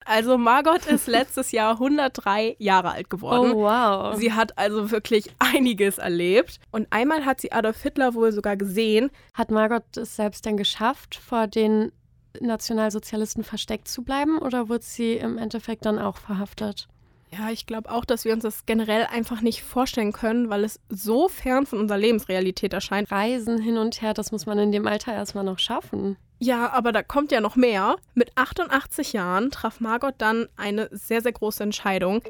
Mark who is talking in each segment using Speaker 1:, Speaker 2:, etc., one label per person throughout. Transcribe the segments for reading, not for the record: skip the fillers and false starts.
Speaker 1: Also Margot ist letztes Jahr 103 Jahre alt geworden.
Speaker 2: Oh, wow.
Speaker 1: Sie hat also wirklich einiges erlebt. Und einmal hat sie Adolf Hitler wohl sogar gesehen.
Speaker 2: Hat Margot es selbst denn geschafft, vor den Nationalsozialisten versteckt zu bleiben oder wurde sie im Endeffekt dann auch verhaftet?
Speaker 1: Ja, ich glaube auch, dass wir uns das generell einfach nicht vorstellen können, weil es so fern von unserer Lebensrealität erscheint.
Speaker 2: Reisen hin und her, das muss man in dem Alter erstmal noch schaffen.
Speaker 1: Ja, aber da kommt ja noch mehr. Mit 88 Jahren traf Margot dann eine sehr, sehr große Entscheidung.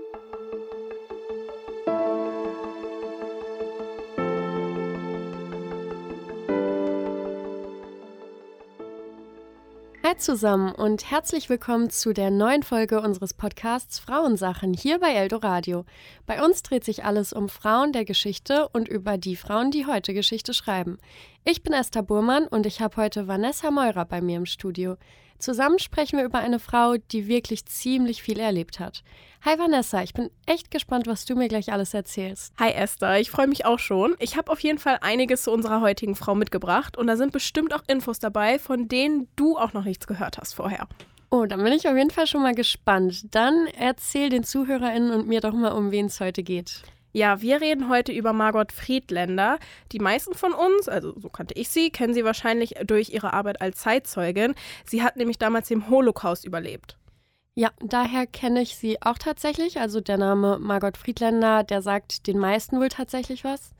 Speaker 2: Hi zusammen und herzlich willkommen zu der neuen Folge unseres Podcasts Frauensachen hier bei Eldoradio. Bei uns dreht sich alles um Frauen der Geschichte und über die Frauen, die heute Geschichte schreiben. Ich bin Esther Burmann und ich habe heute Vanessa Meurer bei mir im Studio. Zusammen sprechen wir über eine Frau, die wirklich ziemlich viel erlebt hat. Hi Vanessa, ich bin echt gespannt, was du mir gleich alles erzählst.
Speaker 1: Hi Esther, ich freue mich auch schon. Ich habe auf jeden Fall einiges zu unserer heutigen Frau mitgebracht und da sind bestimmt auch Infos dabei, von denen du auch noch nichts gehört hast vorher.
Speaker 2: Oh, dann bin ich auf jeden Fall schon mal gespannt. Dann erzähl den ZuhörerInnen und mir doch mal, um wen es heute geht.
Speaker 1: Ja, wir reden heute über Margot Friedländer. Die meisten von uns, also so kannte ich sie, kennen sie wahrscheinlich durch ihre Arbeit als Zeitzeugin. Sie hat nämlich damals den Holocaust überlebt.
Speaker 2: Ja, daher kenne ich sie auch tatsächlich. Also der Name Margot Friedländer, der sagt den meisten wohl tatsächlich was.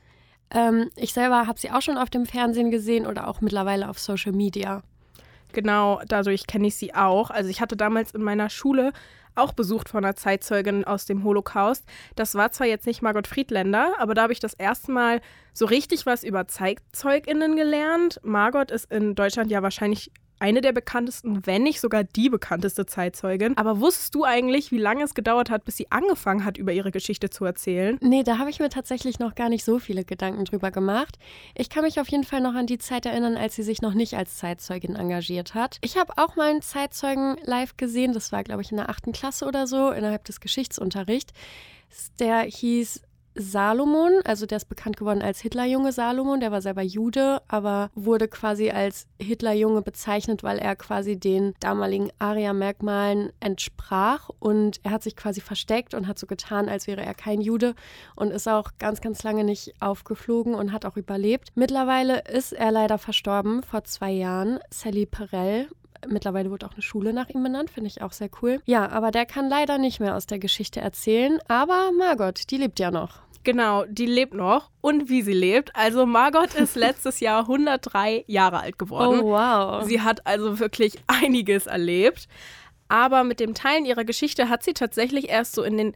Speaker 2: Ich selber habe sie auch schon auf dem Fernsehen gesehen oder auch mittlerweile auf Social Media.
Speaker 1: Genau, dadurch kenne ich sie auch. Also ich hatte damals in meiner Schule auch besucht von einer Zeitzeugin aus dem Holocaust. Das war zwar jetzt nicht Margot Friedländer, aber da habe ich das erste Mal so richtig was über ZeitzeugInnen gelernt. Margot ist in Deutschland ja wahrscheinlich eine der bekanntesten, wenn nicht sogar die bekannteste Zeitzeugin. Aber wusstest du eigentlich, wie lange es gedauert hat, bis sie angefangen hat, über ihre Geschichte zu erzählen?
Speaker 2: Nee, da habe ich mir tatsächlich noch gar nicht so viele Gedanken drüber gemacht. Ich kann mich auf jeden Fall noch an die Zeit erinnern, als sie sich noch nicht als Zeitzeugin engagiert hat. Ich habe auch mal einen Zeitzeugen live gesehen. Das war, glaube ich, in der 8. Klasse oder so, innerhalb des Geschichtsunterrichts. Der hieß Salomon, also der ist bekannt geworden als Hitlerjunge Salomon, der war selber Jude, aber wurde quasi als Hitlerjunge bezeichnet, weil er quasi den damaligen Arya-Merkmalen entsprach und er hat sich quasi versteckt und hat so getan, als wäre er kein Jude und ist auch ganz, ganz lange nicht aufgeflogen und hat auch überlebt. Mittlerweile ist er leider verstorben, vor 2 Jahren, Sally Perel. Mittlerweile wurde auch eine Schule nach ihm benannt, finde ich auch sehr cool. Ja, aber der kann leider nicht mehr aus der Geschichte erzählen, aber Margot, die lebt ja noch.
Speaker 1: Genau, die lebt noch und wie sie lebt. Also Margot ist letztes Jahr 103 Jahre alt geworden.
Speaker 2: Oh, wow.
Speaker 1: Sie hat also wirklich einiges erlebt. Aber mit dem Teilen ihrer Geschichte hat sie tatsächlich erst so in den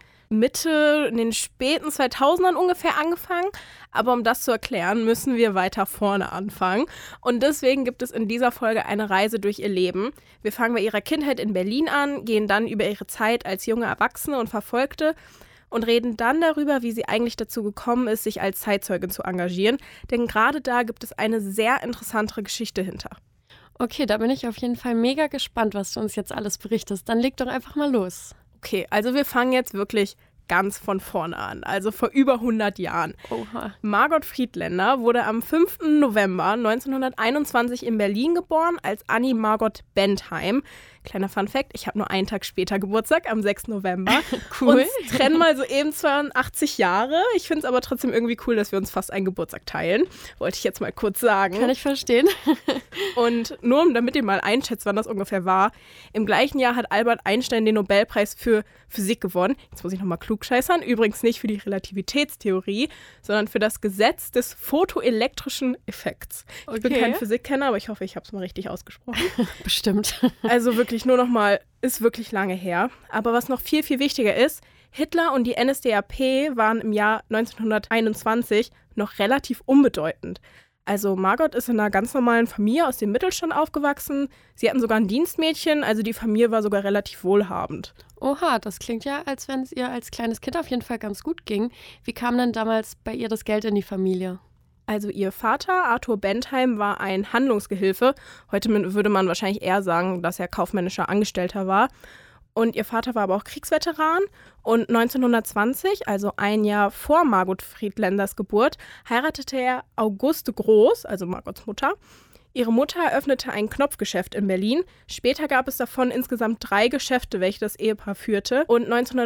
Speaker 1: späten 2000ern ungefähr angefangen. Aber um das zu erklären, müssen wir weiter vorne anfangen. Und deswegen gibt es in dieser Folge eine Reise durch ihr Leben. Wir fangen bei ihrer Kindheit in Berlin an, gehen dann über ihre Zeit als junge Erwachsene und Verfolgte und reden dann darüber, wie sie eigentlich dazu gekommen ist, sich als Zeitzeugin zu engagieren. Denn gerade da gibt es eine sehr interessante Geschichte hinter.
Speaker 2: Okay, da bin ich auf jeden Fall mega gespannt, was du uns jetzt alles berichtest. Dann leg doch einfach mal los.
Speaker 1: Okay, also wir fangen jetzt wirklich ganz von vorne an, also vor über 100 Jahren.
Speaker 2: Oha.
Speaker 1: Margot Friedländer wurde am 5. November 1921 in Berlin geboren als Annie Margot Bentheim. Kleiner Funfact, ich habe nur einen Tag später Geburtstag, am 6. November.
Speaker 2: Cool.
Speaker 1: Uns trennen mal so eben 82 Jahre. Ich finde es aber trotzdem irgendwie cool, dass wir uns fast einen Geburtstag teilen. Wollte ich jetzt mal kurz sagen.
Speaker 2: Kann ich verstehen.
Speaker 1: Und nur damit ihr mal einschätzt, wann das ungefähr war. Im gleichen Jahr hat Albert Einstein den Nobelpreis für Physik gewonnen. Jetzt muss ich nochmal klugscheißern. Übrigens nicht für die Relativitätstheorie, sondern für das Gesetz des photoelektrischen Effekts. Ich bin kein Physikkenner, aber ich hoffe, ich habe es mal richtig ausgesprochen.
Speaker 2: Bestimmt.
Speaker 1: Also wirklich nur nochmal, ist wirklich lange her. Aber was noch viel, viel wichtiger ist, Hitler und die NSDAP waren im Jahr 1921 noch relativ unbedeutend. Also Margot ist in einer ganz normalen Familie aus dem Mittelstand aufgewachsen. Sie hatten sogar ein Dienstmädchen, also die Familie war sogar relativ wohlhabend.
Speaker 2: Oha, das klingt ja, als wenn es ihr als kleines Kind auf jeden Fall ganz gut ging. Wie kam denn damals bei ihr das Geld in die Familie?
Speaker 1: Also ihr Vater, Arthur Bentheim, war ein Handlungsgehilfe. Heute würde man wahrscheinlich eher sagen, dass er kaufmännischer Angestellter war. Und ihr Vater war aber auch Kriegsveteran. Und 1920, also ein Jahr vor Margot Friedländers Geburt, heiratete er Auguste Groß, also Margots Mutter. Ihre Mutter eröffnete ein Knopfgeschäft in Berlin. Später gab es davon insgesamt 3 Geschäfte, welche das Ehepaar führte. Und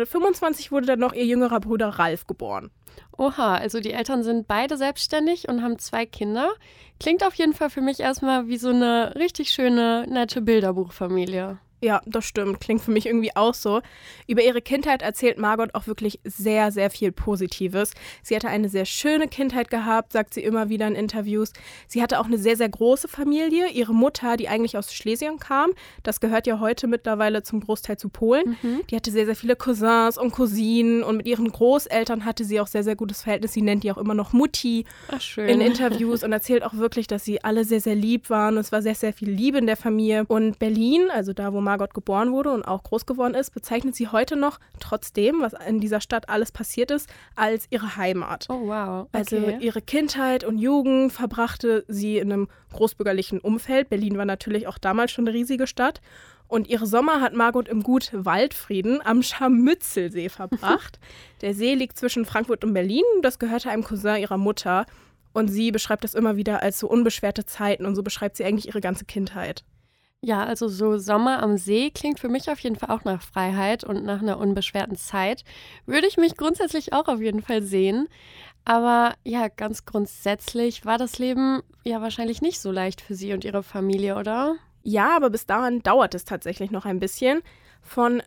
Speaker 1: 1925 wurde dann noch ihr jüngerer Bruder Ralf geboren.
Speaker 2: Oha, also die Eltern sind beide selbstständig und haben 2 Kinder. Klingt auf jeden Fall für mich erstmal wie so eine richtig schöne, nette Bilderbuchfamilie.
Speaker 1: Ja, das stimmt. Klingt für mich irgendwie auch so. Über ihre Kindheit erzählt Margot auch wirklich sehr, sehr viel Positives. Sie hatte eine sehr schöne Kindheit gehabt, sagt sie immer wieder in Interviews. Sie hatte auch eine sehr, sehr große Familie. Ihre Mutter, die eigentlich aus Schlesien kam, das gehört ja heute mittlerweile zum Großteil zu Polen. Die hatte sehr, sehr viele Cousins und Cousinen und mit ihren Großeltern hatte sie auch sehr, sehr gutes Verhältnis. Sie nennt die auch immer noch Mutti.
Speaker 2: Ach, schön.
Speaker 1: In Interviews und erzählt auch wirklich, dass sie alle sehr, sehr lieb waren. Es war sehr, sehr viel Liebe in der Familie. Und Berlin, also da, wo Margot geboren wurde und auch groß geworden ist, bezeichnet sie heute noch, trotzdem, was in dieser Stadt alles passiert ist, als ihre Heimat.
Speaker 2: Oh, wow. Okay.
Speaker 1: Also ihre Kindheit und Jugend verbrachte sie in einem großbürgerlichen Umfeld. Berlin war natürlich auch damals schon eine riesige Stadt. Und ihre Sommer hat Margot im Gut Waldfrieden am Scharmützelsee verbracht. Der See liegt zwischen Frankfurt und Berlin. Das gehörte einem Cousin ihrer Mutter. Und sie beschreibt das immer wieder als so unbeschwerte Zeiten. Und so beschreibt sie eigentlich ihre ganze Kindheit.
Speaker 2: Ja, also so Sommer am See klingt für mich auf jeden Fall auch nach Freiheit und nach einer unbeschwerten Zeit. Würde ich mich grundsätzlich auch auf jeden Fall sehen. Aber ja, ganz grundsätzlich war das Leben ja wahrscheinlich nicht so leicht für sie und ihre Familie, oder?
Speaker 1: Ja, aber bis dahin dauert es tatsächlich noch ein bisschen. Von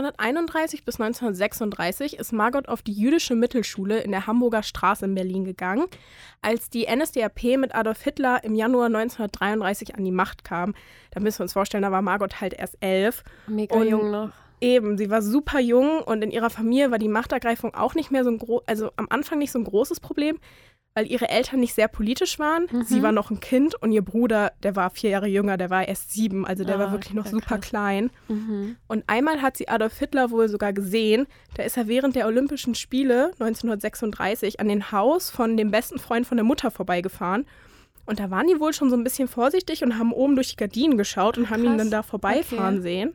Speaker 1: 1931 bis 1936 ist Margot auf die jüdische Mittelschule in der Hamburger Straße in Berlin gegangen. Als die NSDAP mit Adolf Hitler im Januar 1933 an die Macht kam, da müssen wir uns vorstellen, da war Margot halt erst 11.
Speaker 2: Mega jung noch.
Speaker 1: Eben, sie war super jung und in ihrer Familie war die Machtergreifung auch nicht mehr so ein also am Anfang nicht so ein großes Problem, weil ihre Eltern nicht sehr politisch waren. Sie war noch ein Kind und ihr Bruder, der war 4 Jahre jünger, der war erst 7, also der war wirklich noch super klein. Und einmal hat sie Adolf Hitler wohl sogar gesehen, da ist er während der Olympischen Spiele 1936 an den Haus von dem besten Freund von der Mutter vorbeigefahren. Und da waren die wohl schon so ein bisschen vorsichtig und haben oben durch die Gardinen geschaut und haben ihn dann da vorbeifahren sehen.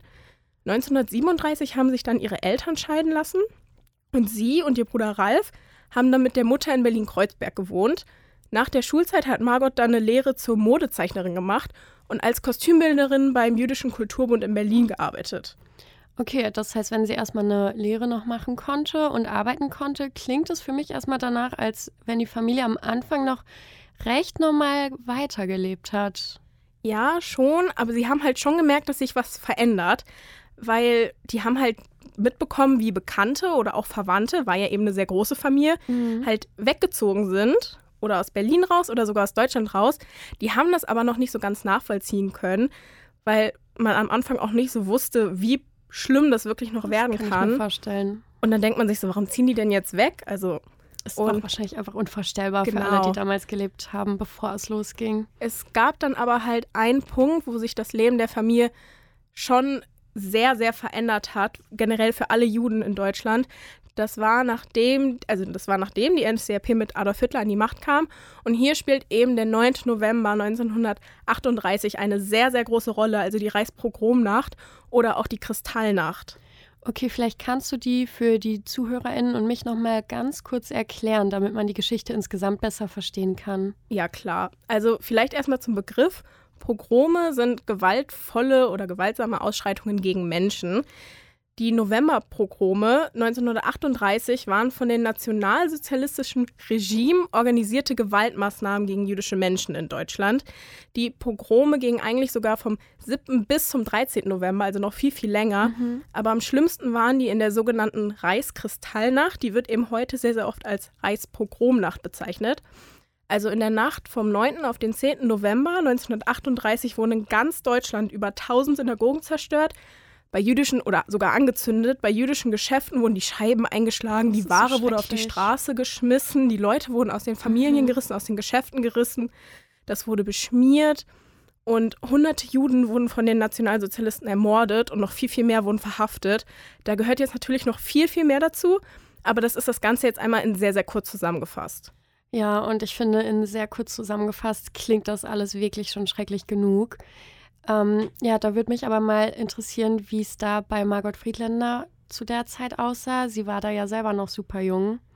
Speaker 1: 1937 haben sich dann ihre Eltern scheiden lassen und sie und ihr Bruder Ralf haben dann mit der Mutter in Berlin-Kreuzberg gewohnt. Nach der Schulzeit hat Margot dann eine Lehre zur Modezeichnerin gemacht und als Kostümbildnerin beim Jüdischen Kulturbund in Berlin gearbeitet.
Speaker 2: Okay, das heißt, wenn sie erstmal eine Lehre noch machen konnte und arbeiten konnte, klingt es für mich erstmal danach, als wenn die Familie am Anfang noch recht normal weitergelebt hat.
Speaker 1: Ja, schon, aber sie haben halt schon gemerkt, dass sich was verändert, weil die haben halt mitbekommen, wie Bekannte oder auch Verwandte, war ja eben eine sehr große Familie, halt weggezogen sind oder aus Berlin raus oder sogar aus Deutschland raus. Die haben das aber noch nicht so ganz nachvollziehen können, weil man am Anfang auch nicht so wusste, wie schlimm das wirklich noch werden kann.
Speaker 2: Kann ich mir vorstellen.
Speaker 1: Und dann denkt man sich so, warum ziehen die denn jetzt weg? Also
Speaker 2: ist auch wahrscheinlich einfach unvorstellbar für alle, die damals gelebt haben, bevor es losging.
Speaker 1: Es gab dann aber halt einen Punkt, wo sich das Leben der Familie schon sehr, sehr verändert hat, generell für alle Juden in Deutschland. Das war nachdem die NSDAP mit Adolf Hitler an die Macht kam. Und hier spielt eben der 9. November 1938 eine sehr, sehr große Rolle, also die Reichspogromnacht oder auch die Kristallnacht.
Speaker 2: Okay, vielleicht kannst du die für die ZuhörerInnen und mich nochmal ganz kurz erklären, damit man die Geschichte insgesamt besser verstehen kann.
Speaker 1: Ja, klar. Also vielleicht erstmal zum Begriff. Pogrome sind gewaltvolle oder gewaltsame Ausschreitungen gegen Menschen. Die Novemberpogrome 1938 waren von dem nationalsozialistischen Regime organisierte Gewaltmaßnahmen gegen jüdische Menschen in Deutschland. Die Pogrome gingen eigentlich sogar vom 7. bis zum 13. November, also noch viel, viel länger. Aber am schlimmsten waren die in der sogenannten Reichskristallnacht. Die wird eben heute sehr, sehr oft als Reichspogromnacht bezeichnet. Also in der Nacht vom 9. auf den 10. November 1938 wurden in ganz Deutschland über 1000 Synagogen zerstört. Bei jüdischen oder sogar angezündet, bei jüdischen Geschäften wurden die Scheiben eingeschlagen, die Ware wurde auf die Straße geschmissen, die Leute wurden aus den Familien gerissen, aus den Geschäften gerissen. Das wurde beschmiert und hunderte Juden wurden von den Nationalsozialisten ermordet und noch viel, viel mehr wurden verhaftet. Da gehört jetzt natürlich noch viel, viel mehr dazu, aber das ist das Ganze jetzt einmal in sehr, sehr kurz zusammengefasst.
Speaker 2: Ja, und ich finde, in sehr kurz zusammengefasst klingt das alles wirklich schon schrecklich genug. Ja, da würde mich aber mal interessieren, wie es da bei Margot Friedländer zu der Zeit aussah. Sie war da ja selber noch super jung.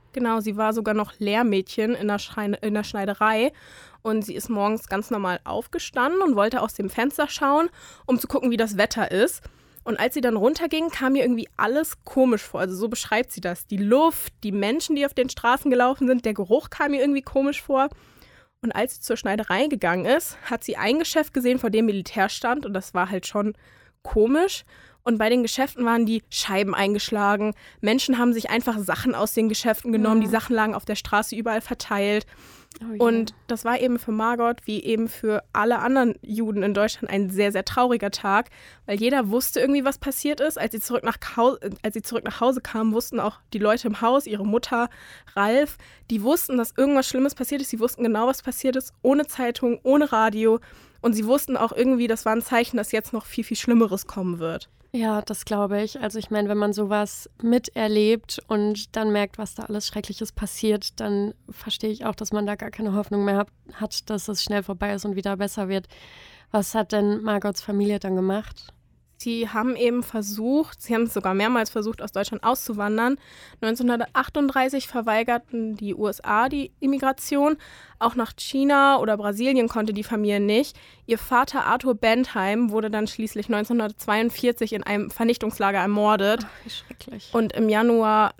Speaker 1: Genau, sie war sogar noch Lehrmädchen in der Schneiderei und sie ist morgens ganz normal aufgestanden und wollte aus dem Fenster schauen, um zu gucken, wie das Wetter ist. Und als sie dann runterging, kam ihr irgendwie alles komisch vor. Also so beschreibt sie das. Die Luft, die Menschen, die auf den Straßen gelaufen sind, der Geruch kam ihr irgendwie komisch vor. Und als sie zur Schneiderei gegangen ist, hat sie ein Geschäft gesehen, vor dem Militär stand. Und das war halt schon komisch. Und bei den Geschäften waren die Scheiben eingeschlagen. Menschen haben sich einfach Sachen aus den Geschäften genommen. Die Sachen lagen auf der Straße überall verteilt. Oh, und das war eben für Margot, wie eben für alle anderen Juden in Deutschland, ein sehr, sehr trauriger Tag, weil jeder wusste irgendwie, was passiert ist. Als sie zurück nach Hause kam, wussten auch die Leute im Haus, ihre Mutter, Ralf, die wussten, dass irgendwas Schlimmes passiert ist. Sie wussten genau, was passiert ist, ohne Zeitung, ohne Radio. Und sie wussten auch irgendwie, das war ein Zeichen, dass jetzt noch viel, viel Schlimmeres kommen wird.
Speaker 2: Ja, das glaube ich. Also ich meine, wenn man sowas miterlebt und dann merkt, was da alles Schreckliches passiert, dann verstehe ich auch, dass man da gar keine Hoffnung mehr hat, dass es schnell vorbei ist und wieder besser wird. Was hat denn Margots Familie dann gemacht?
Speaker 1: Sie haben es sogar mehrmals versucht, aus Deutschland auszuwandern. 1938 verweigerten die USA die Immigration. Auch nach China oder Brasilien konnte die Familie nicht. Ihr Vater Arthur Bentheim wurde dann schließlich 1942 in einem Vernichtungslager ermordet.
Speaker 2: Ach, wie schrecklich.
Speaker 1: Und im Januar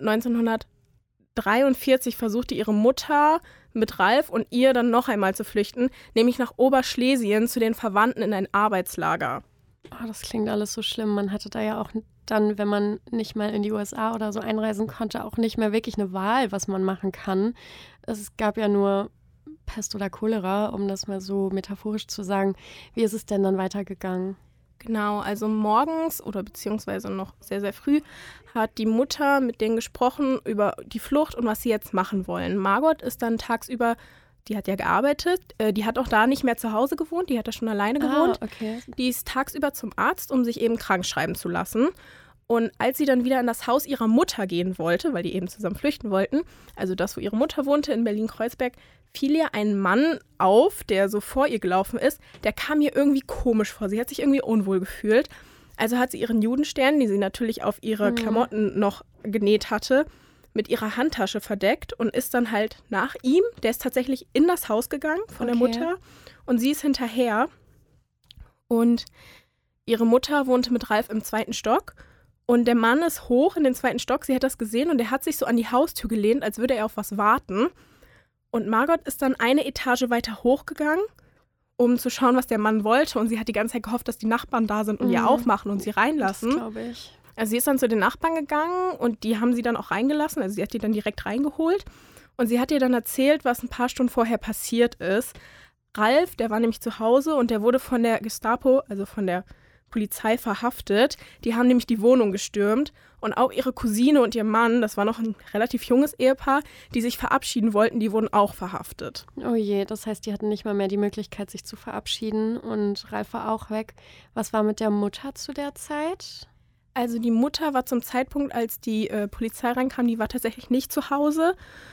Speaker 1: 1943 versuchte ihre Mutter mit Ralf und ihr dann noch einmal zu flüchten, nämlich nach Oberschlesien zu den Verwandten in ein Arbeitslager.
Speaker 2: Oh, das klingt alles so schlimm. Man hatte da ja auch dann, wenn man nicht mal in die USA oder so einreisen konnte, auch nicht mehr wirklich eine Wahl, was man machen kann. Es gab ja nur Pest oder Cholera, um das mal so metaphorisch zu sagen. Wie ist es denn dann weitergegangen?
Speaker 1: Genau, also morgens oder beziehungsweise noch sehr, sehr früh hat die Mutter mit denen gesprochen über die Flucht und was sie jetzt machen wollen. Margot ist dann tagsüber, die hat ja gearbeitet, die hat auch da nicht mehr zu Hause gewohnt, die hat da schon alleine gewohnt.
Speaker 2: Okay.
Speaker 1: Die ist tagsüber zum Arzt, um sich eben krank schreiben zu lassen. Und als sie dann wieder in das Haus ihrer Mutter gehen wollte, weil die eben zusammen flüchten wollten, also das, wo ihre Mutter wohnte, in Berlin-Kreuzberg, fiel ihr ein Mann auf, der so vor ihr gelaufen ist. Der kam ihr irgendwie komisch vor. Sie hat sich irgendwie unwohl gefühlt. Also hat sie ihren Judenstern, den sie natürlich auf ihre Klamotten noch genäht hatte, mit ihrer Handtasche verdeckt und ist dann halt nach ihm, der ist tatsächlich in das Haus gegangen von der Mutter und sie ist hinterher. Und ihre Mutter wohnte mit Ralf im 2. Stock und der Mann ist hoch in den 2. Stock, sie hat das gesehen und er hat sich so an die Haustür gelehnt, als würde er auf was warten. Und Margot ist dann eine Etage weiter hochgegangen, um zu schauen, was der Mann wollte. Und sie hat die ganze Zeit gehofft, dass die Nachbarn da sind und ihr aufmachen und sie reinlassen.
Speaker 2: Das glaube ich.
Speaker 1: Also sie ist dann zu den Nachbarn gegangen und die haben sie dann auch reingelassen. Also sie hat die dann direkt reingeholt. Und sie hat ihr dann erzählt, was ein paar Stunden vorher passiert ist. Ralf, der war nämlich zu Hause und der wurde von der Gestapo, also von der Polizei, verhaftet. Die haben nämlich die Wohnung gestürmt. Und auch ihre Cousine und ihr Mann, das war noch ein relativ junges Ehepaar, die sich verabschieden wollten, die wurden auch verhaftet.
Speaker 2: Oh je, das heißt, die hatten nicht mal mehr die Möglichkeit, sich zu verabschieden und Ralf war auch weg. Was war mit der Mutter zu der Zeit?
Speaker 1: Also die Mutter war zum Zeitpunkt, als die Polizei reinkam, die war tatsächlich nicht zu Hause.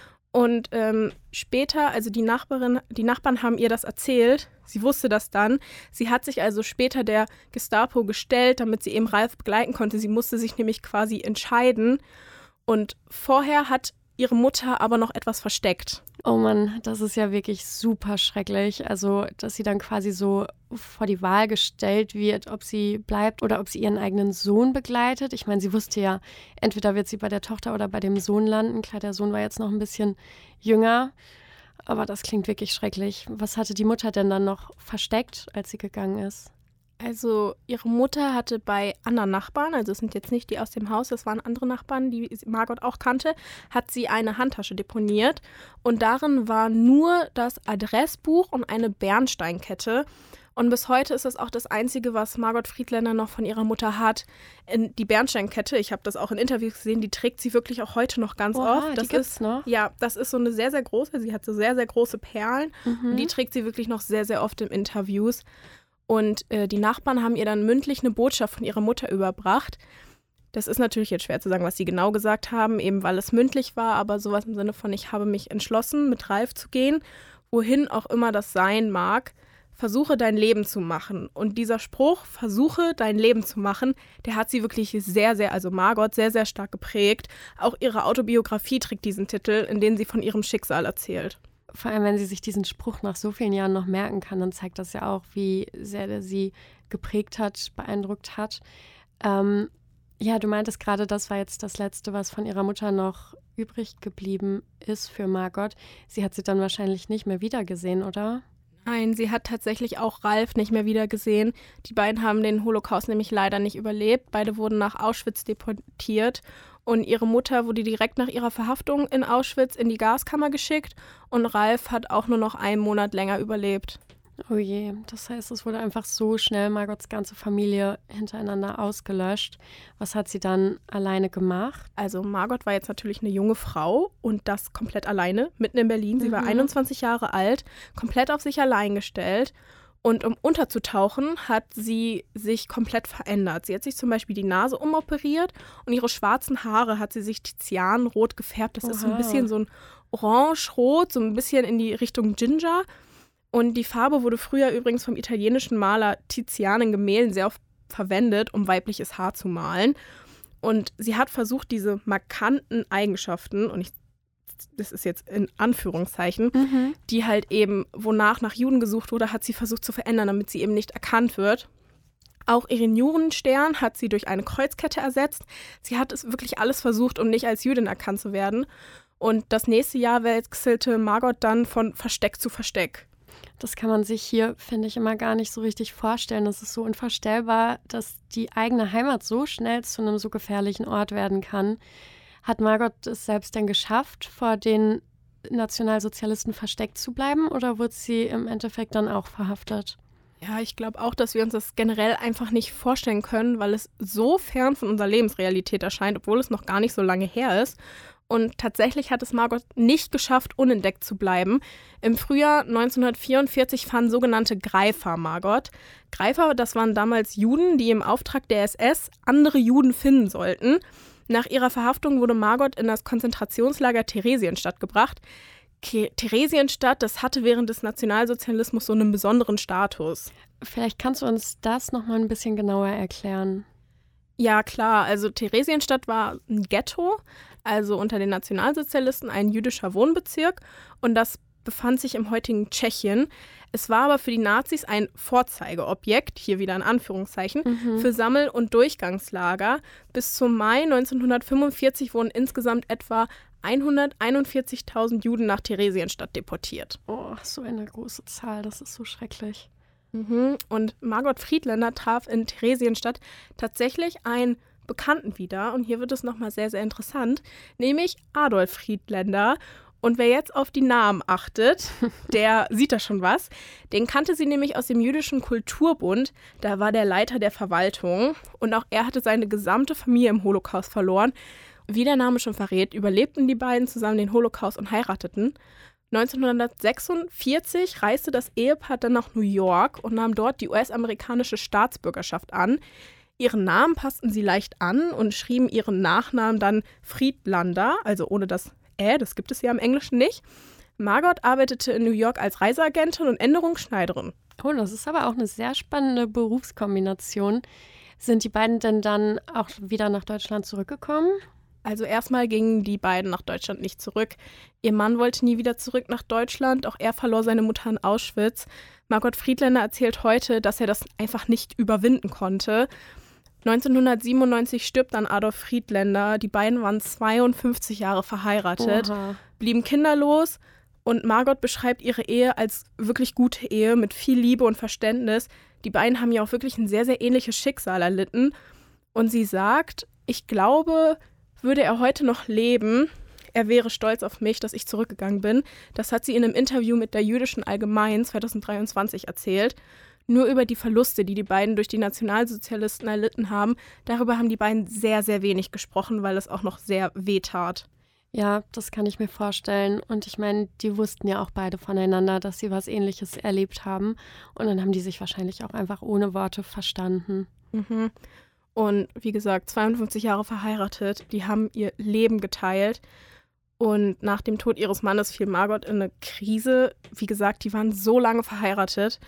Speaker 1: Und später, also die Nachbarn haben ihr das erzählt. Sie wusste das dann. Sie hat sich also später der Gestapo gestellt, damit sie eben Ralf begleiten konnte. Sie musste sich nämlich quasi entscheiden. Und vorher hat ihre Mutter aber noch etwas versteckt.
Speaker 2: Oh Mann, das ist ja wirklich super schrecklich. Also, dass sie dann quasi so vor die Wahl gestellt wird, ob sie bleibt oder ob sie ihren eigenen Sohn begleitet. Ich meine, sie wusste ja, entweder wird sie bei der Tochter oder bei dem Sohn landen. Klar, der Sohn war jetzt noch ein bisschen jünger, aber das klingt wirklich schrecklich. Was hatte die Mutter denn dann noch versteckt, als sie gegangen ist?
Speaker 1: Also ihre Mutter hatte bei anderen Nachbarn, also es sind jetzt nicht die aus dem Haus, das waren andere Nachbarn, die Margot auch kannte, hat sie eine Handtasche deponiert und darin war nur das Adressbuch und eine Bernsteinkette. Und bis heute ist das auch das Einzige, was Margot Friedländer noch von ihrer Mutter hat. Die Bernsteinkette, ich habe das auch in Interviews gesehen, die trägt sie wirklich auch heute noch ganz oft.
Speaker 2: Das gibt's noch?
Speaker 1: Ja, das ist so eine sehr, sehr große, sie hat so sehr, sehr große Perlen. Und die trägt sie wirklich noch sehr, sehr oft in Interviews. Und die Nachbarn haben ihr dann mündlich eine Botschaft von ihrer Mutter überbracht. Das ist natürlich jetzt schwer zu sagen, was sie genau gesagt haben, eben weil es mündlich war, aber sowas im Sinne von, ich habe mich entschlossen, mit Ralf zu gehen, wohin auch immer das sein mag. versuche dein Leben zu machen. Und dieser Spruch, versuche dein Leben zu machen, der hat sie wirklich sehr, sehr, also Margot, sehr, sehr stark geprägt. Auch ihre Autobiografie trägt diesen Titel, in dem sie von ihrem Schicksal erzählt.
Speaker 2: Vor allem, wenn sie sich diesen Spruch nach so vielen Jahren noch merken kann, dann zeigt das ja auch, wie sehr der sie geprägt hat, beeindruckt hat. Ja, du meintest gerade, das war jetzt das Letzte, was von ihrer Mutter noch übrig geblieben ist für Margot. Sie hat sie dann wahrscheinlich nicht mehr wiedergesehen, oder?
Speaker 1: Nein, sie hat tatsächlich auch Ralf nicht mehr wiedergesehen. Die beiden haben den Holocaust nämlich leider nicht überlebt. Beide wurden nach Auschwitz deportiert. Und ihre Mutter wurde direkt nach ihrer Verhaftung in Auschwitz in die Gaskammer geschickt. Und Ralf hat auch nur noch einen Monat länger überlebt.
Speaker 2: Oh je, das heißt, es wurde einfach so schnell Margots ganze Familie hintereinander ausgelöscht. Was hat sie dann alleine gemacht?
Speaker 1: Also Margot war jetzt natürlich eine junge Frau und das komplett alleine, mitten in Berlin. Sie war 21 Jahre alt, komplett auf sich allein gestellt. Und um unterzutauchen, hat sie sich komplett verändert. Sie hat sich zum Beispiel die Nase umoperiert und ihre schwarzen Haare hat sie sich tizianrot gefärbt. Das ist so ein bisschen so ein orange-rot, so ein bisschen in die Richtung Ginger. Und die Farbe wurde früher übrigens vom italienischen Maler Tizian in Gemälden sehr oft verwendet, um weibliches Haar zu malen. Und sie hat versucht, diese markanten Eigenschaften, und das ist jetzt in Anführungszeichen, die halt eben, wonach nach Juden gesucht wurde, hat sie versucht zu verändern, damit sie eben nicht erkannt wird. Auch ihren Judenstern hat sie durch eine Kreuzkette ersetzt. Sie hat es wirklich alles versucht, um nicht als Jüdin erkannt zu werden. Und das nächste Jahr wechselte Margot dann von Versteck zu Versteck.
Speaker 2: Das kann man sich hier, finde ich, immer gar nicht so richtig vorstellen. Das ist so unvorstellbar, dass die eigene Heimat so schnell zu einem so gefährlichen Ort werden kann. Hat Margot es selbst denn geschafft, vor den Nationalsozialisten versteckt zu bleiben, oder wurde sie im Endeffekt dann auch verhaftet?
Speaker 1: Ja, ich glaube auch, dass wir uns das generell einfach nicht vorstellen können, weil es so fern von unserer Lebensrealität erscheint, obwohl es noch gar nicht so lange her ist. Und tatsächlich hat es Margot nicht geschafft, unentdeckt zu bleiben. Im Frühjahr 1944 fanden sogenannte Greifer Margot. Greifer, das waren damals Juden, die im Auftrag der SS andere Juden finden sollten. Nach ihrer Verhaftung wurde Margot in das Konzentrationslager Theresienstadt gebracht. Theresienstadt, das hatte während des Nationalsozialismus so einen besonderen Status.
Speaker 2: Vielleicht kannst du uns das noch mal ein bisschen genauer erklären.
Speaker 1: Ja, klar. Also Theresienstadt war ein Ghetto, also unter den Nationalsozialisten ein jüdischer Wohnbezirk. Und das befand sich im heutigen Tschechien. Es war aber für die Nazis ein Vorzeigeobjekt, hier wieder in Anführungszeichen, für Sammel- und Durchgangslager. Bis zum Mai 1945 wurden insgesamt etwa 141.000 Juden nach Theresienstadt deportiert.
Speaker 2: Oh, so eine große Zahl, das ist so schrecklich.
Speaker 1: Und Margot Friedländer traf in Theresienstadt tatsächlich einen Bekannten wieder. Und hier wird es nochmal sehr, sehr interessant, nämlich Adolf Friedländer. Und wer jetzt auf die Namen achtet, der sieht da schon was. Den kannte sie nämlich aus dem Jüdischen Kulturbund. Da war der Leiter der Verwaltung. Und auch er hatte seine gesamte Familie im Holocaust verloren. Wie der Name schon verrät, überlebten die beiden zusammen den Holocaust und heirateten. 1946 reiste das Ehepaar dann nach New York und nahm dort die US-amerikanische Staatsbürgerschaft an. Ihren Namen passten sie leicht an und schrieben ihren Nachnamen dann Friedlander, also ohne das das gibt es ja im Englischen nicht. Margot arbeitete in New York als Reiseagentin und Änderungsschneiderin.
Speaker 2: Oh, das ist aber auch eine sehr spannende Berufskombination. Sind die beiden denn dann auch wieder nach Deutschland zurückgekommen?
Speaker 1: Also erstmal gingen die beiden nach Deutschland nicht zurück. Ihr Mann wollte nie wieder zurück nach Deutschland. Auch er verlor seine Mutter in Auschwitz. Margot Friedländer erzählt heute, dass er das einfach nicht überwinden konnte. 1997 stirbt dann Adolf Friedländer. Die beiden waren 52 Jahre verheiratet, blieben kinderlos. Und Margot beschreibt ihre Ehe als wirklich gute Ehe mit viel Liebe und Verständnis. Die beiden haben ja auch wirklich ein sehr, sehr ähnliches Schicksal erlitten. Und sie sagt, ich glaube, würde er heute noch leben, er wäre stolz auf mich, dass ich zurückgegangen bin. Das hat sie in einem Interview mit der Jüdischen Allgemein 2023 erzählt. Nur über die Verluste, die die beiden durch die Nationalsozialisten erlitten haben, darüber haben die beiden sehr, sehr wenig gesprochen, weil es auch noch sehr wehtat.
Speaker 2: Ja, das kann ich mir vorstellen. Und ich meine, die wussten ja auch beide voneinander, dass sie was Ähnliches erlebt haben. Und dann haben die sich wahrscheinlich auch einfach ohne Worte verstanden.
Speaker 1: Und wie gesagt, 52 Jahre verheiratet, die haben ihr Leben geteilt. Und nach dem Tod ihres Mannes fiel Margot in eine Krise. Wie gesagt, die waren so lange verheiratet.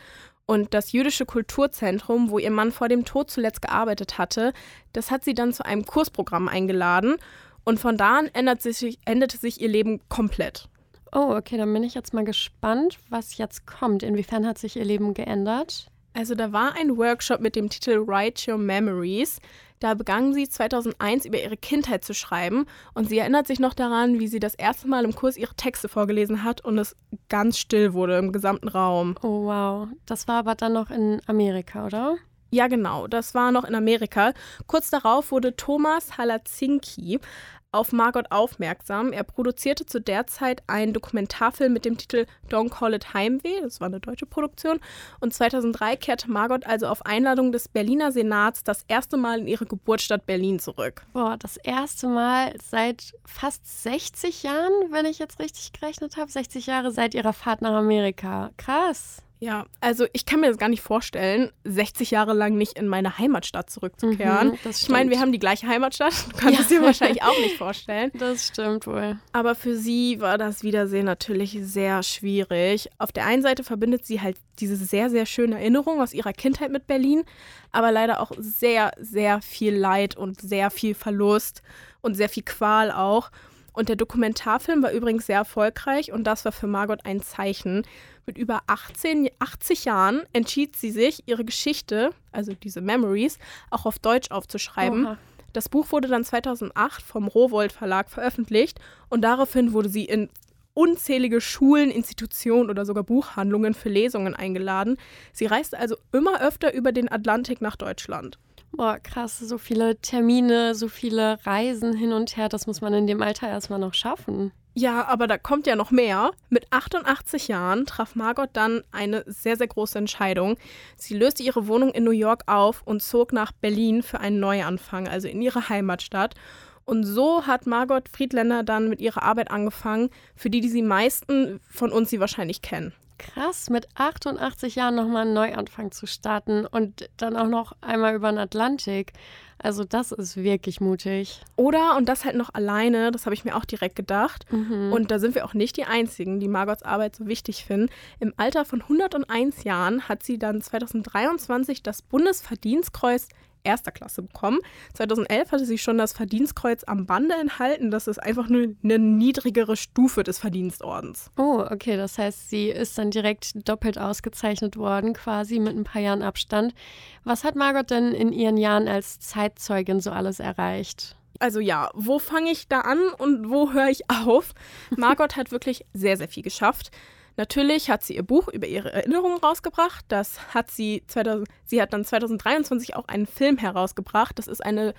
Speaker 1: Und das Jüdische Kulturzentrum, wo ihr Mann vor dem Tod zuletzt gearbeitet hatte, das hat sie dann zu einem Kursprogramm eingeladen. Und von da an änderte sich ihr Leben komplett.
Speaker 2: Oh, okay, dann bin ich jetzt mal gespannt, was jetzt kommt. Inwiefern hat sich ihr Leben geändert?
Speaker 1: Also da war ein Workshop mit dem Titel Write Your Memories. Da begann sie 2001 über ihre Kindheit zu schreiben und sie erinnert sich noch daran, wie sie das erste Mal im Kurs ihre Texte vorgelesen hat und es ganz still wurde im gesamten Raum.
Speaker 2: Oh wow, das war aber dann noch in Amerika, oder?
Speaker 1: Ja genau, das war noch in Amerika. Kurz darauf wurde Thomas Halazinski auf Margot aufmerksam. Er produzierte zu der Zeit einen Dokumentarfilm mit dem Titel Don't Call It Heimweh, das war eine deutsche Produktion. Und 2003 kehrte Margot also auf Einladung des Berliner Senats das erste Mal in ihre Geburtsstadt Berlin zurück.
Speaker 2: Boah, das erste Mal seit fast 60 Jahren, wenn ich jetzt richtig gerechnet habe. 60 Jahre seit ihrer Fahrt nach Amerika. Krass.
Speaker 1: Ja, also ich kann mir das gar nicht vorstellen, 60 Jahre lang nicht in meine Heimatstadt zurückzukehren. Ich meine, wir haben die gleiche Heimatstadt, du kannst es dir wahrscheinlich auch nicht vorstellen.
Speaker 2: Das stimmt wohl.
Speaker 1: Aber für sie war das Wiedersehen natürlich sehr schwierig. Auf der einen Seite verbindet sie halt diese sehr, sehr schöne Erinnerung aus ihrer Kindheit mit Berlin, aber leider auch sehr, sehr viel Leid und sehr viel Verlust und sehr viel Qual auch. Und der Dokumentarfilm war übrigens sehr erfolgreich und das war für Margot ein Zeichen. Mit über 80 Jahren entschied sie sich, ihre Geschichte, also diese Memories, auch auf Deutsch aufzuschreiben.
Speaker 2: Oha.
Speaker 1: Das Buch wurde dann 2008 vom Rowohlt Verlag veröffentlicht und daraufhin wurde sie in unzählige Schulen, Institutionen oder sogar Buchhandlungen für Lesungen eingeladen. Sie reiste also immer öfter über den Atlantik nach Deutschland.
Speaker 2: Boah, krass, so viele Termine, so viele Reisen hin und her, das muss man in dem Alter erstmal noch schaffen.
Speaker 1: Ja, aber da kommt ja noch mehr. Mit 88 Jahren traf Margot dann eine sehr, sehr große Entscheidung. Sie löste ihre Wohnung in New York auf und zog nach Berlin für einen Neuanfang, also in ihre Heimatstadt. Und so hat Margot Friedländer dann mit ihrer Arbeit angefangen, für die meisten von uns sie wahrscheinlich kennen.
Speaker 2: Krass, mit 88 Jahren nochmal einen Neuanfang zu starten und dann auch noch einmal über den Atlantik. Also das ist wirklich mutig.
Speaker 1: Oder, und das halt noch alleine, das habe ich mir auch direkt gedacht. Und da sind wir auch nicht die Einzigen, die Margots Arbeit so wichtig finden. Im Alter von 101 Jahren hat sie dann 2023 das Bundesverdienstkreuz erster Klasse bekommen. 2011 hatte sie schon das Verdienstkreuz am Bande erhalten. Das ist einfach nur eine niedrigere Stufe des Verdienstordens.
Speaker 2: Oh, okay, das heißt, sie ist dann direkt doppelt ausgezeichnet worden, quasi mit ein paar Jahren Abstand. Was hat Margot denn in ihren Jahren als Zeitzeugin so alles erreicht?
Speaker 1: Also ja, wo fange ich da an und wo höre ich auf? Margot hat wirklich sehr, sehr viel geschafft. Natürlich hat sie ihr Buch über ihre Erinnerungen rausgebracht. Sie hat dann 2023 auch einen Film herausgebracht. Das ist ein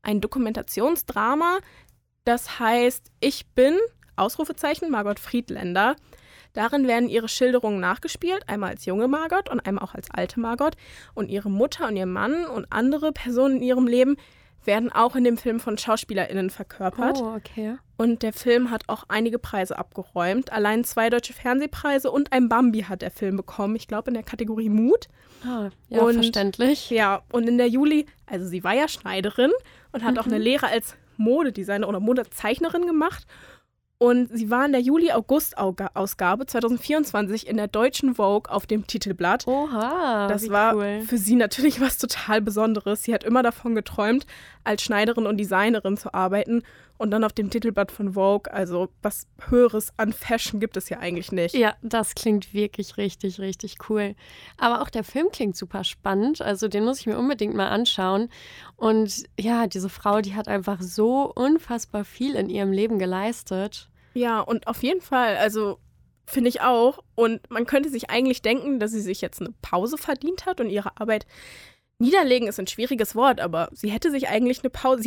Speaker 1: Dokumentationsdrama. Das heißt, ich bin, Ausrufezeichen, Margot Friedländer. Darin werden ihre Schilderungen nachgespielt, einmal als junge Margot und einmal auch als alte Margot. Und ihre Mutter und ihr Mann und andere Personen in ihrem Leben werden auch in dem Film von SchauspielerInnen verkörpert.
Speaker 2: Oh, okay.
Speaker 1: Und der Film hat auch einige Preise abgeräumt. Allein 2 deutsche Fernsehpreise und ein Bambi hat der Film bekommen. Ich glaube in der Kategorie Mut.
Speaker 2: Ah, ja, und, verständlich.
Speaker 1: Ja, und in der also sie war ja Schneiderin und hat auch eine Lehre als Modedesigner oder Modezeichnerin gemacht. Und sie war in der Juli-August-Ausgabe 2024 in der deutschen Vogue auf dem Titelblatt.
Speaker 2: Oha,
Speaker 1: das
Speaker 2: wie
Speaker 1: war
Speaker 2: cool.
Speaker 1: Für sie natürlich was total Besonderes. Sie hat immer davon geträumt, als Schneiderin und Designerin zu arbeiten und dann auf dem Titelblatt von Vogue. Also was Höheres an Fashion gibt es ja eigentlich nicht.
Speaker 2: Ja, das klingt wirklich richtig, richtig cool. Aber auch der Film klingt super spannend. Also den muss ich mir unbedingt mal anschauen. Und ja, diese Frau, die hat einfach so unfassbar viel in ihrem Leben geleistet.
Speaker 1: Ja, und auf jeden Fall, also finde ich auch. Und man könnte sich eigentlich denken, dass sie sich jetzt eine Pause verdient hat und ihre Arbeit niederlegen ist ein schwieriges Wort, aber sie hätte sich eigentlich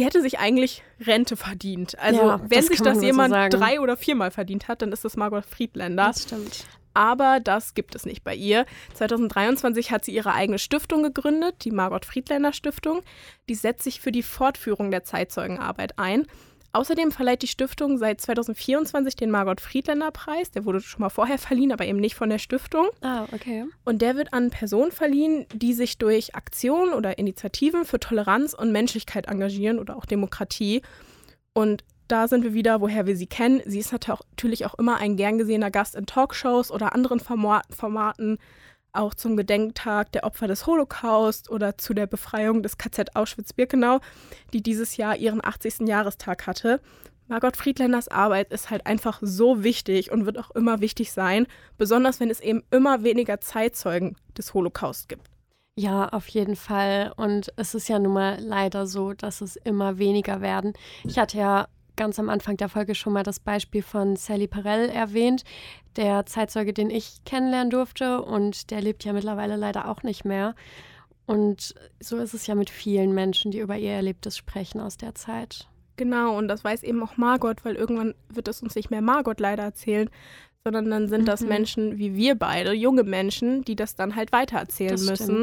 Speaker 1: Rente verdient. Also
Speaker 2: ja,
Speaker 1: wenn sich das jemand
Speaker 2: so
Speaker 1: 3 oder 4 Mal verdient hat, dann ist das Margot Friedländer.
Speaker 2: Das stimmt.
Speaker 1: Aber das gibt es nicht bei ihr. 2023 hat sie ihre eigene Stiftung gegründet, die Margot Friedländer Stiftung. Die setzt sich für die Fortführung der Zeitzeugenarbeit ein. Außerdem verleiht die Stiftung seit 2024 den Margot Friedländer Preis. Der wurde schon mal vorher verliehen, aber eben nicht von der Stiftung.
Speaker 2: Ah, okay.
Speaker 1: Und der wird an Personen verliehen, die sich durch Aktionen oder Initiativen für Toleranz und Menschlichkeit engagieren oder auch Demokratie. Und da sind wir wieder, woher wir sie kennen. Sie ist natürlich auch immer ein gern gesehener Gast in Talkshows oder anderen Formaten. auch zum Gedenktag der Opfer des Holocaust oder zu der Befreiung des KZ Auschwitz-Birkenau, die dieses Jahr ihren 80. Jahrestag hatte. Margot Friedländers Arbeit ist halt einfach so wichtig und wird auch immer wichtig sein, besonders wenn es eben immer weniger Zeitzeugen des Holocaust gibt.
Speaker 2: Ja, auf jeden Fall. Und es ist ja nun mal leider so, dass es immer weniger werden. Ich hatte ja ganz am Anfang der Folge schon mal das Beispiel von Sally Perel erwähnt, der Zeitzeuge, den ich kennenlernen durfte. Und der lebt ja mittlerweile leider auch nicht mehr. Und so ist es ja mit vielen Menschen, die über ihr Erlebtes sprechen aus der Zeit.
Speaker 1: Genau, und das weiß eben auch Margot, weil irgendwann wird es uns nicht mehr Margot leider erzählen, sondern dann sind das Menschen wie wir beide, junge Menschen, die das dann halt weitererzählen müssen.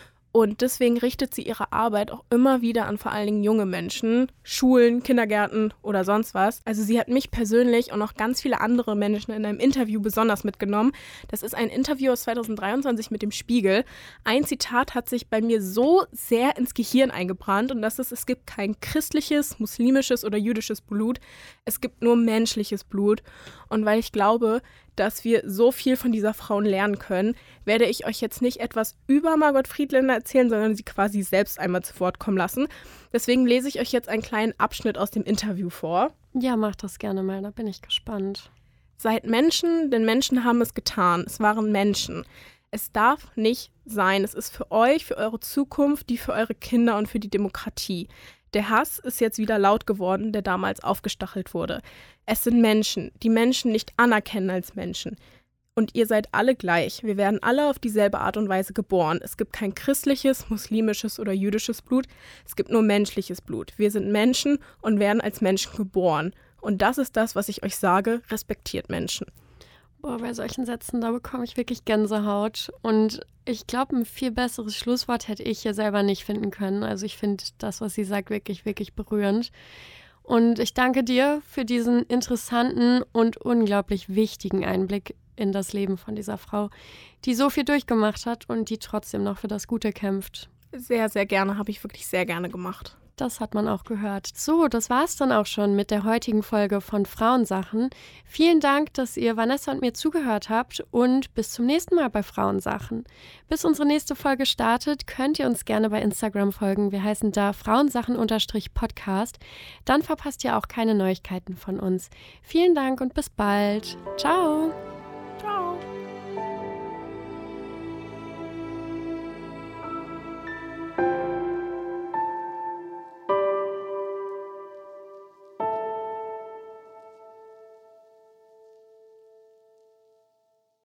Speaker 1: Und deswegen richtet sie ihre Arbeit auch immer wieder an vor allen Dingen junge Menschen, Schulen, Kindergärten oder sonst was. Also sie hat mich persönlich und auch ganz viele andere Menschen in einem Interview besonders mitgenommen. Das ist ein Interview aus 2023 mit dem Spiegel. Ein Zitat hat sich bei mir so sehr ins Gehirn eingebrannt und das ist: Es gibt kein christliches, muslimisches oder jüdisches Blut. Es gibt nur menschliches Blut. Und weil ich glaube, dass wir so viel von dieser Frau lernen können, werde ich euch jetzt nicht etwas über Margot Friedländer erzählen, sondern sie quasi selbst einmal zu Wort kommen lassen. Deswegen lese ich euch jetzt einen kleinen Abschnitt aus dem Interview vor.
Speaker 2: Ja, mach das gerne mal, da bin ich gespannt.
Speaker 1: Seid Menschen, denn Menschen haben es getan. Es waren Menschen. Es darf nicht sein. Es ist für euch, für eure Zukunft, die für eure Kinder und für die Demokratie. Der Hass ist jetzt wieder laut geworden, der damals aufgestachelt wurde. Es sind Menschen, die Menschen nicht anerkennen als Menschen. Und ihr seid alle gleich. Wir werden alle auf dieselbe Art und Weise geboren. Es gibt kein christliches, muslimisches oder jüdisches Blut. Es gibt nur menschliches Blut. Wir sind Menschen und werden als Menschen geboren. Und das ist das, was ich euch sage: Respektiert Menschen.
Speaker 2: Boah, bei solchen Sätzen, da bekomme ich wirklich Gänsehaut. Und ich glaube, ein viel besseres Schlusswort hätte ich hier selber nicht finden können. Also ich finde das, was sie sagt, wirklich, wirklich berührend. Und ich danke dir für diesen interessanten und unglaublich wichtigen Einblick in das Leben von dieser Frau, die so viel durchgemacht hat und die trotzdem noch für das Gute kämpft.
Speaker 1: Sehr, sehr gerne, habe ich wirklich sehr gerne gemacht.
Speaker 2: Das hat man auch gehört. So, das war's dann auch schon mit der heutigen Folge von Frauensachen. Vielen Dank, dass ihr Vanessa und mir zugehört habt und bis zum nächsten Mal bei Frauensachen. Bis unsere nächste Folge startet, könnt ihr uns gerne bei Instagram folgen. Wir heißen da Frauensachen_Podcast. Dann verpasst ihr auch keine Neuigkeiten von uns. Vielen Dank und bis bald. Ciao!